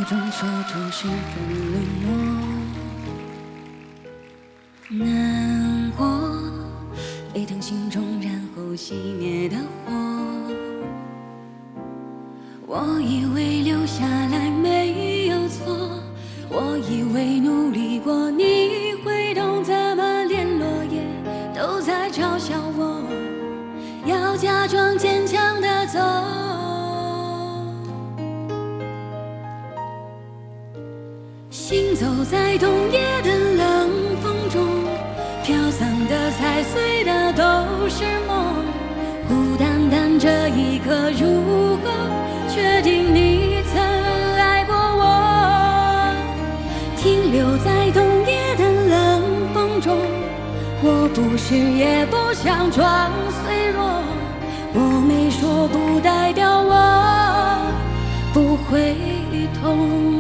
中说出十分冷漠。难过沸腾心中，然后熄灭的火。我以为留下来没有错，我以为努力过你会懂，怎么连落叶都在嘲笑我，要假装坚强的走。行走在冬夜的冷风中，飘散的踩碎的都是梦，孤单单这一刻如何确定你曾爱过我？停留在冬夜的冷风中，我不是也不想装脆弱，我没说不代表我不会痛。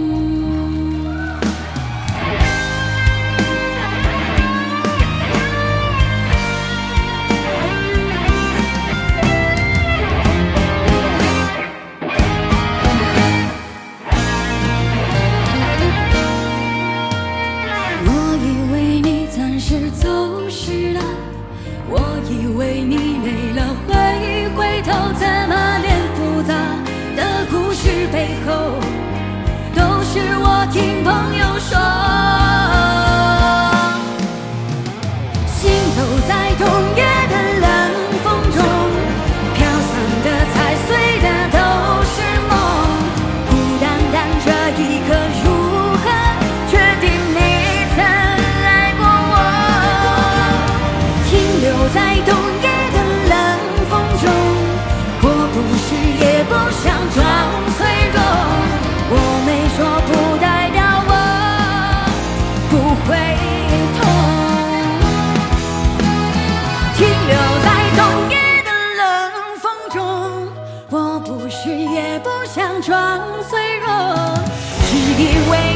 走失了，我以为你没了会回头，怎么连复杂的故事背后都是我听朋友说。行走在冬夜的冷风中，飘散的踩碎的都是梦，孤单单这一刻如何确定你曾爱过我？留在冬夜的冷风中，我不是也不想装脆弱，我没说不代表我不会痛。停留在冬夜的冷风中，我不是也不想装脆弱，只以为